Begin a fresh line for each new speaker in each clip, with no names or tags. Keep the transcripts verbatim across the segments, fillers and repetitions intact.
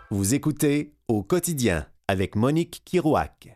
Vous écoutez Au quotidien avec Monique Kirouac.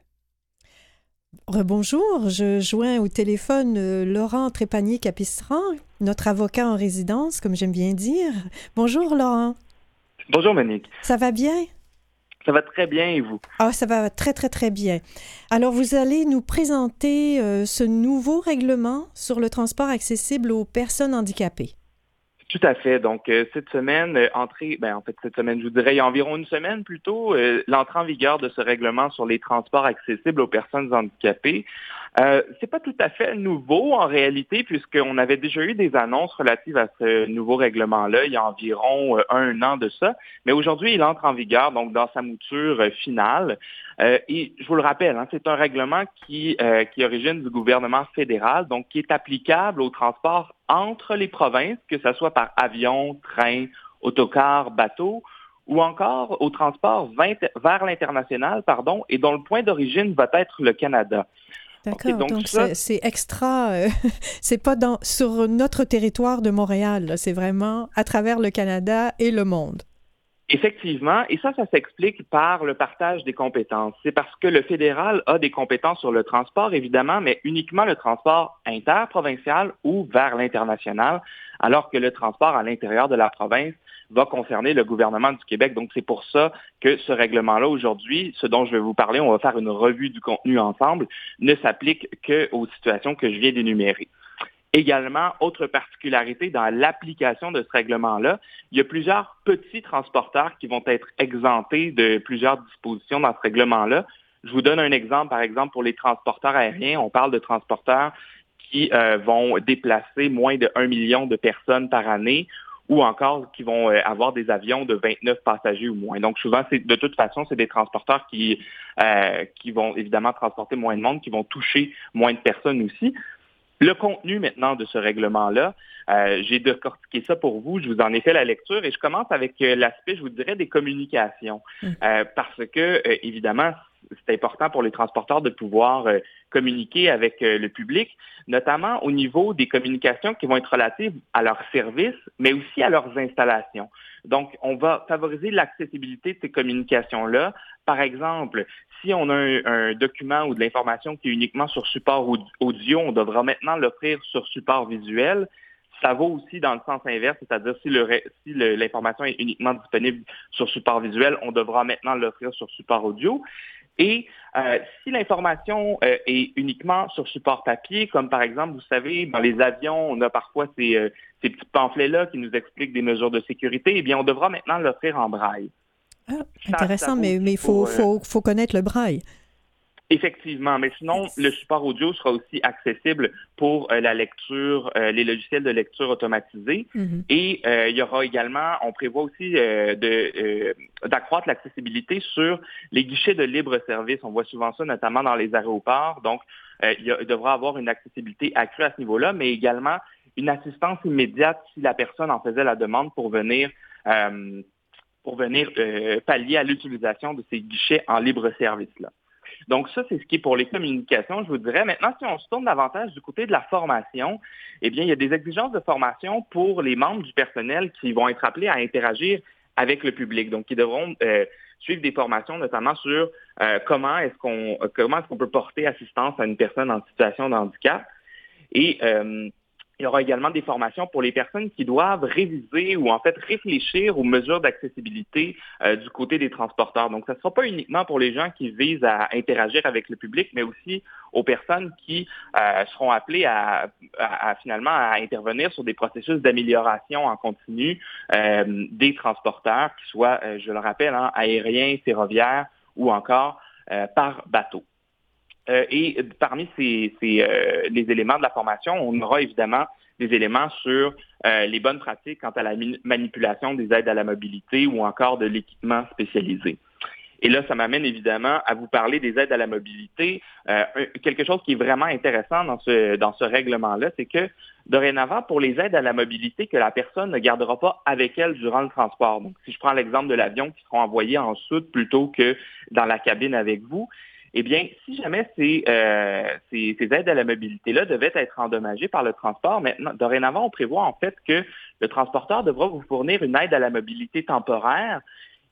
Rebonjour, je joins au téléphone euh, Laurent Trépanier-Capistran, notre avocat en résidence, comme j'aime bien dire. Bonjour Laurent,
Bonjour Monique.
ça va bien?
Ça va très bien et vous?
Ah, ça va très très très bien. Alors vous allez nous présenter euh, ce nouveau règlement sur le transport accessible aux personnes handicapées.
Tout à fait. Donc, euh, cette semaine, euh, entrée, ben, en fait, cette semaine, je vous dirais, il y a environ une semaine plutôt, euh, l'entrée en vigueur de ce règlement sur les transports accessibles aux personnes handicapées. Euh, c'est pas tout à fait nouveau en réalité, puisqu'on avait déjà eu des annonces relatives à ce nouveau règlement-là il y a environ euh, un an de ça. Mais aujourd'hui, il entre en vigueur, donc dans sa mouture euh, finale. Euh, et je vous le rappelle, hein, c'est un règlement qui, euh, qui origine du gouvernement fédéral, donc qui est applicable au transport entre les provinces, que ce soit par avion, train, autocar, bateau, ou encore au transport vers l'international, pardon, et dont le point d'origine va être le Canada.
D'accord,
donc,
donc
ça,
c'est, c'est extra, euh, c'est pas dans, sur notre territoire de Montréal, là, c'est vraiment à travers le Canada et le monde.
Effectivement, et ça, ça s'explique par le partage des compétences. C'est parce que le fédéral a des compétences sur le transport, évidemment, mais uniquement le transport interprovincial ou vers l'international, alors que le transport à l'intérieur de la province va concerner le gouvernement du Québec. Donc, c'est pour ça que ce règlement-là, aujourd'hui, ce dont je vais vous parler, on va faire une revue du contenu ensemble, ne s'applique qu'aux situations que je viens d'énumérer. Également, autre particularité dans l'application de ce règlement-là, il y a plusieurs petits transporteurs qui vont être exemptés de plusieurs dispositions dans ce règlement-là. Je vous donne un exemple, par exemple, pour les transporteurs aériens, on parle de transporteurs qui euh, vont déplacer moins de un million de personnes par année ou encore qui vont euh, avoir des avions de vingt-neuf passagers ou moins. Donc souvent, c'est, de toute façon, c'est des transporteurs qui, euh, qui vont évidemment transporter moins de monde, qui vont toucher moins de personnes aussi. Le contenu maintenant de ce règlement-là, euh, j'ai décortiqué ça pour vous, je vous en ai fait la lecture et je commence avec euh, l'aspect, je vous dirais, des communications. Euh, parce que, euh, évidemment, c'est important pour les transporteurs de pouvoir euh, communiquer avec euh, le public, notamment au niveau des communications qui vont être relatives à leurs services, mais aussi à leurs installations. Donc, on va favoriser l'accessibilité de ces communications-là. Par exemple, si on a un, un document ou de l'information qui est uniquement sur support audio, on devra maintenant l'offrir sur support visuel. Ça vaut aussi dans le sens inverse, c'est-à-dire si, le, si le, l'information est uniquement disponible sur support visuel, on devra maintenant l'offrir sur support audio. Et euh, si l'information euh, est uniquement sur support papier, comme par exemple, vous savez, dans les avions, on a parfois ces, euh, ces petits pamphlets-là qui nous expliquent des mesures de sécurité, eh bien, on devra maintenant l'offrir en braille.
Ah,
Ça,
intéressant,
ça
mais il faut,
pour, euh,
faut, faut connaître le braille.
Effectivement, mais sinon, le support audio sera aussi accessible pour euh, la lecture, euh, les logiciels de lecture automatisés.
Mm-hmm.
Et euh, il y aura également, on prévoit aussi euh, de, euh, d'accroître l'accessibilité sur les guichets de libre service. On voit souvent ça, notamment dans les aéroports. Donc, euh, il, y a, il devra avoir une accessibilité accrue à ce niveau-là, mais également une assistance immédiate si la personne en faisait la demande pour venir, euh, pour venir euh, pallier à l'utilisation de ces guichets en libre service-là. Donc ça, c'est ce qui est pour les communications, je vous dirais. Maintenant, si on se tourne davantage du côté de la formation, eh bien, il y a des exigences de formation pour les membres du personnel qui vont être appelés à interagir avec le public. Donc, ils devront euh, suivre des formations, notamment sur euh, comment est-ce qu'on comment est-ce qu'on peut porter assistance à une personne en situation de handicap. Et euh, il y aura également des formations pour les personnes qui doivent réviser ou en fait réfléchir aux mesures d'accessibilité euh, du côté des transporteurs. Donc, ça ne sera pas uniquement pour les gens qui visent à interagir avec le public, mais aussi aux personnes qui euh, seront appelées à, à, à finalement à intervenir sur des processus d'amélioration en continu euh, des transporteurs, qui soient, euh, je le rappelle, hein, aériens, ferroviaires ou encore euh, par bateau. Euh, et parmi ces, ces, euh, les éléments de la formation, on aura évidemment des éléments sur euh, les bonnes pratiques quant à la mi- manipulation des aides à la mobilité ou encore de l'équipement spécialisé. Et là, ça m'amène évidemment à vous parler des aides à la mobilité. Euh, quelque chose qui est vraiment intéressant dans ce, dans ce règlement-là, c'est que dorénavant, pour les aides à la mobilité que la personne ne gardera pas avec elle durant le transport. Donc, si je prends l'exemple de l'avion qui seront envoyés en soute plutôt que dans la cabine avec vous, eh bien, si jamais ces, euh, ces, ces aides à la mobilité-là devaient être endommagées par le transport, maintenant, dorénavant, on prévoit en fait que le transporteur devra vous fournir une aide à la mobilité temporaire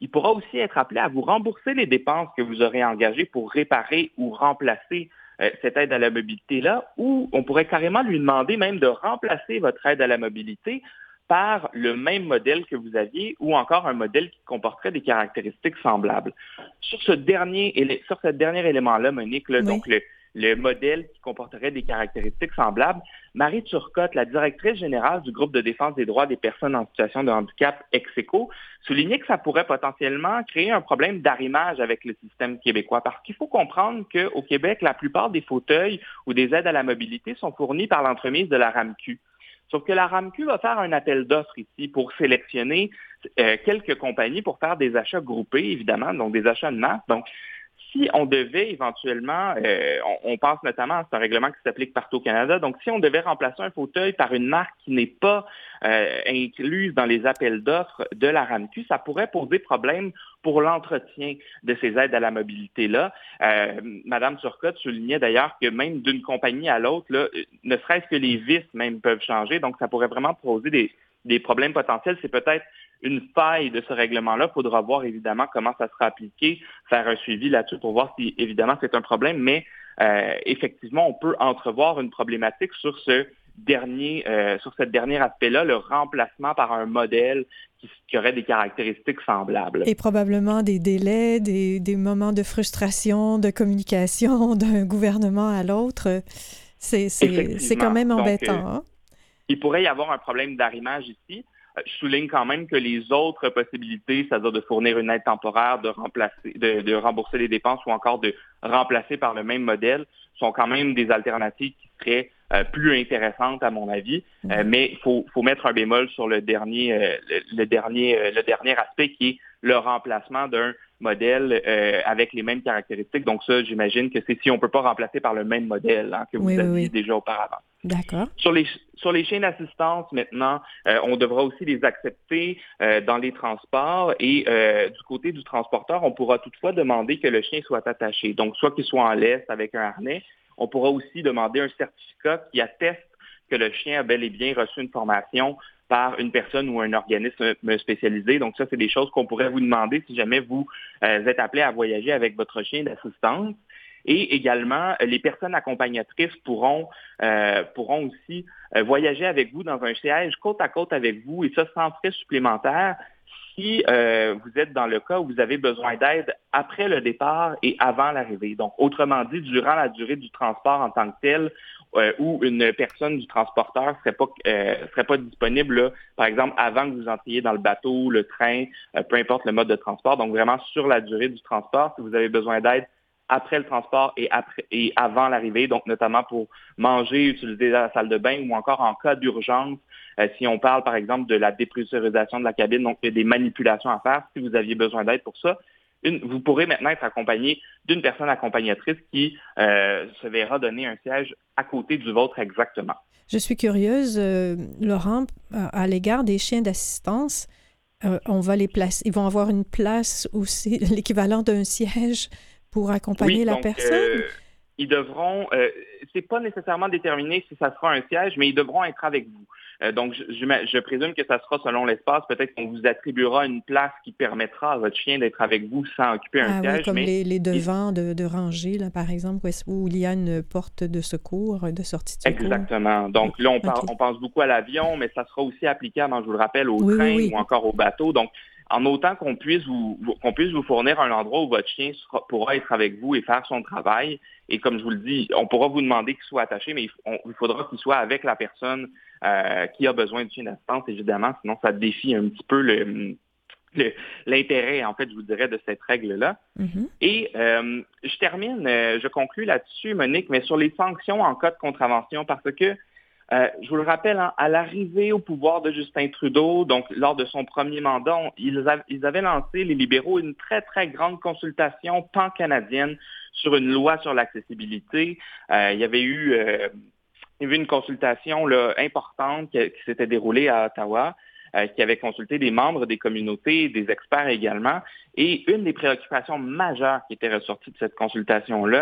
il pourra aussi être appelé à vous rembourser les dépenses que vous aurez engagées pour réparer ou remplacer euh, cette aide à la mobilité-là, ou on pourrait carrément lui demander même de remplacer votre aide à la mobilité par le même modèle que vous aviez ou encore un modèle qui comporterait des caractéristiques semblables. Sur ce dernier, sur ce dernier élément-là, Monique, là,
Oui.
donc le, le modèle qui comporterait des caractéristiques semblables, Marie Turcotte, la directrice générale du groupe de défense des droits des personnes en situation de handicap Execo, soulignait que ça pourrait potentiellement créer un problème d'arrimage avec le système québécois. Parce qu'il faut comprendre qu'au Québec, la plupart des fauteuils ou des aides à la mobilité sont fournis par l'entremise de la RAMQ. Sauf que la RAMQ va faire un appel d'offres ici pour sélectionner euh, quelques compagnies pour faire des achats groupés, évidemment, donc des achats de masse. Donc, si on devait éventuellement, euh, on, on pense notamment à ce règlement qui s'applique partout au Canada, donc si on devait remplacer un fauteuil par une marque qui n'est pas euh, incluse dans les appels d'offres de la RAMQ, ça pourrait poser problème pour l'entretien de ces aides à la mobilité-là. Euh, Madame Turcotte soulignait d'ailleurs que même d'une compagnie à l'autre, là, ne serait-ce que les vis même peuvent changer, donc ça pourrait vraiment poser des, des problèmes potentiels. C'est peut-être une faille de ce règlement-là. Il faudra voir évidemment comment ça sera appliqué, faire un suivi là-dessus pour voir si évidemment c'est un problème, mais euh, effectivement, on peut entrevoir une problématique sur ce dernier, euh, sur ce dernier aspect-là, le remplacement par un modèle qui, qui aurait des caractéristiques semblables.
Et probablement des délais, des, des moments de frustration, de communication d'un gouvernement à l'autre. C'est, c'est, c'est quand même embêtant. Donc, euh, hein?
Il pourrait y avoir un problème d'arrimage ici. Je souligne quand même que les autres possibilités, c'est-à-dire de fournir une aide temporaire, de remplacer, de, de rembourser les dépenses ou encore de remplacer par le même modèle, sont quand même des alternatives qui seraient euh, plus intéressantes à mon avis. Mmh. Euh, mais il faut, faut mettre un bémol sur le dernier, euh, le, le dernier, euh, le dernier aspect qui est le remplacement d'un modèle euh, avec les mêmes caractéristiques. Donc ça, j'imagine que c'est si on ne peut pas remplacer par le même modèle hein, que vous
oui,
aviez
oui, oui.
déjà auparavant.
D'accord.
Sur les, sur les chiens d'assistance, maintenant, euh, on devra aussi les accepter euh, dans les transports et euh, du côté du transporteur, on pourra toutefois demander que le chien soit attaché. Donc, soit qu'il soit en laisse avec un harnais, on pourra aussi demander un certificat qui atteste que le chien a bel et bien reçu une formation par une personne ou un organisme spécialisé. Donc, ça, c'est des choses qu'on pourrait vous demander si jamais vous euh, êtes appelé à voyager avec votre chien d'assistance. Et également, les personnes accompagnatrices pourront, euh, pourront aussi euh, voyager avec vous dans un siège côte à côte avec vous, et ça sans frais supplémentaires si euh, vous êtes dans le cas où vous avez besoin d'aide après le départ et avant l'arrivée. Donc, autrement dit, durant la durée du transport en tant que tel, euh, où une personne du transporteur ne serait pas, euh, serait pas disponible, là, par exemple, avant que vous entriez dans le bateau, le train, euh, peu importe le mode de transport. Donc, vraiment sur la durée du transport, si vous avez besoin d'aide après le transport et, après, et avant l'arrivée, donc notamment pour manger, utiliser la salle de bain ou encore en cas d'urgence, euh, si on parle par exemple de la dépressurisation de la cabine, donc il y a des manipulations à faire, si vous aviez besoin d'aide pour ça, une, vous pourrez maintenant être accompagné d'une personne accompagnatrice qui euh, se verra donner un siège à côté du vôtre exactement.
Je suis curieuse, euh, Laurent, à l'égard des chiens d'assistance, euh, on va les placer, ils vont avoir une place aussi, l'équivalent d'un siège pour accompagner
oui,
la
donc,
personne?
Euh, ils devront, euh, c'est pas nécessairement déterminé si ça sera un siège, mais ils devront être avec vous. Euh, donc, je, je, je présume que ça sera selon l'espace. Peut-être qu'on vous attribuera une place qui permettra à votre chien d'être avec vous sans occuper un
ah,
siège.
Oui, comme
mais
les, les devants de, de rangée, là, par exemple, où il y a une porte de secours, de sortie de secours.
Exactement. Donc là, on, par, okay. on pense beaucoup à l'avion, mais ça sera aussi applicable, je vous le rappelle, au
oui,
train
oui, oui.
ou encore au bateau. Donc, en autant qu'on puisse vous, qu'on puisse vous fournir un endroit où votre chien sera, pourra être avec vous et faire son travail. Et comme je vous le dis, on pourra vous demander qu'il soit attaché, mais il, on, il faudra qu'il soit avec la personne euh, qui a besoin du chien d'assistance, évidemment. Sinon, ça défie un petit peu le, le, l'intérêt, en fait, je vous dirais, de cette règle-là.
Mm-hmm.
Et euh, je termine, euh, je conclue là-dessus, Monique, mais sur les sanctions en cas de contravention, parce que Euh, je vous le rappelle, hein, à l'arrivée au pouvoir de Justin Trudeau, donc lors de son premier mandat, on, ils, av- ils avaient lancé, les libéraux, une très, très grande consultation pan-canadienne sur une loi sur l'accessibilité. Euh, il y avait eu, euh, il y avait une consultation là, importante qui, qui s'était déroulée à Ottawa, euh, qui avait consulté des membres des communautés, des experts également. Et une des préoccupations majeures qui était ressortie de cette consultation-là,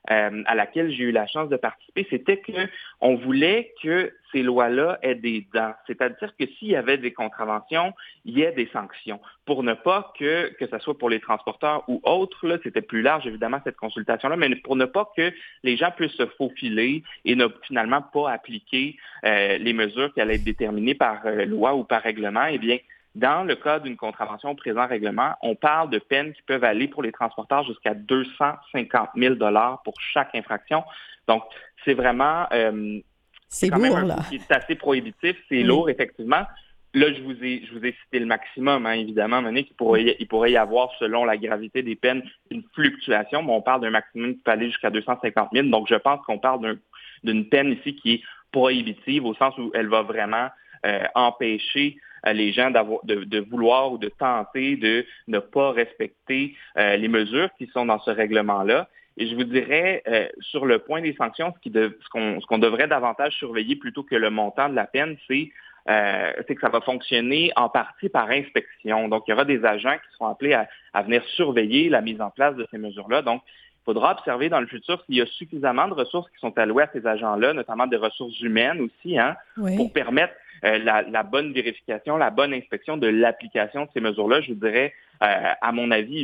euh, à laquelle j'ai eu la chance de participer, c'était qu'on voulait que ces lois-là aient des dents. C'est-à-dire que s'il y avait des contraventions, il y ait des sanctions. Pour ne pas que, que ce soit pour les transporteurs ou autres, là, c'était plus large évidemment cette consultation-là, mais pour ne pas que les gens puissent se faufiler et ne finalement pas appliquer euh, les mesures qui allaient être déterminées par euh, loi ou par règlement, eh bien, dans le cas d'une contravention au présent règlement, on parle de peines qui peuvent aller pour les transporteurs jusqu'à deux cent cinquante mille dollars pour chaque infraction. Donc, c'est vraiment... Euh,
c'est
quand
lourd,
même un
là.
coût qui est assez prohibitif. C'est
Oui.
lourd, effectivement. Là, je vous ai, je vous ai cité le maximum, hein, évidemment, Monique. Il pourrait, il pourrait y avoir, selon la gravité des peines, une fluctuation, mais on parle d'un maximum qui peut aller jusqu'à deux cent cinquante mille. Donc, je pense qu'on parle d'un, d'une peine ici qui est prohibitive, au sens où elle va vraiment euh, empêcher euh, les gens d'avoir, de, de vouloir ou de tenter de ne pas respecter euh, les mesures qui sont dans ce règlement-là. Et je vous dirais, euh, sur le point des sanctions, ce, qui de, ce, qu'on, ce qu'on devrait davantage surveiller plutôt que le montant de la peine, c'est, euh, c'est que ça va fonctionner en partie par inspection. Donc, il y aura des agents qui seront appelés à, à venir surveiller la mise en place de ces mesures-là. Donc, il faudra observer dans le futur s'il y a suffisamment de ressources qui sont allouées à ces agents-là, notamment des ressources humaines aussi, hein,
Oui.
pour permettre euh, la, la bonne vérification, la bonne inspection de l'application de ces mesures-là. Je vous dirais, euh, à mon avis,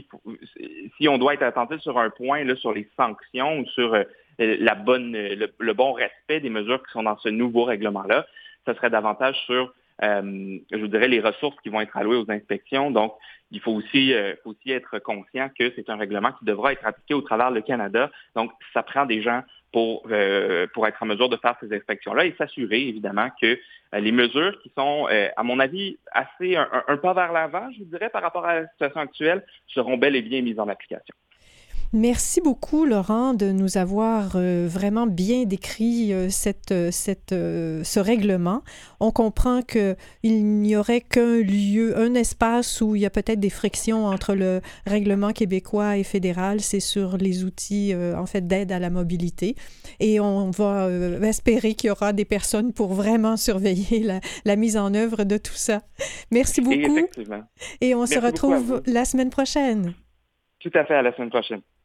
si on doit être attentif sur un point, là, sur les sanctions ou sur euh, la bonne, le, le bon respect des mesures qui sont dans ce nouveau règlement-là, ce serait davantage sur, euh, je vous dirais, les ressources qui vont être allouées aux inspections. Donc, il faut aussi, euh, faut aussi être conscient que c'est un règlement qui devra être appliqué au travers du Canada. Donc, ça prend des gens pour, euh, pour être en mesure de faire ces inspections-là et s'assurer, évidemment, que euh, les mesures qui sont, euh, à mon avis, assez un, un, un pas vers l'avant, je vous dirais, par rapport à la situation actuelle, seront bel et bien mises en application.
Merci beaucoup, Laurent, de nous avoir euh, vraiment bien décrit euh, cette, cette, euh, ce règlement. On comprend qu'il n'y aurait qu'un lieu, un espace où il y a peut-être des frictions entre le règlement québécois et fédéral, c'est sur les outils euh, en fait d'aide à la mobilité. Et on va euh, espérer qu'il y aura des personnes pour vraiment surveiller la, la mise en œuvre de tout ça. Merci beaucoup.
Et effectivement.
Et on
Merci
se retrouve la semaine prochaine.
Tout à fait, à la semaine prochaine.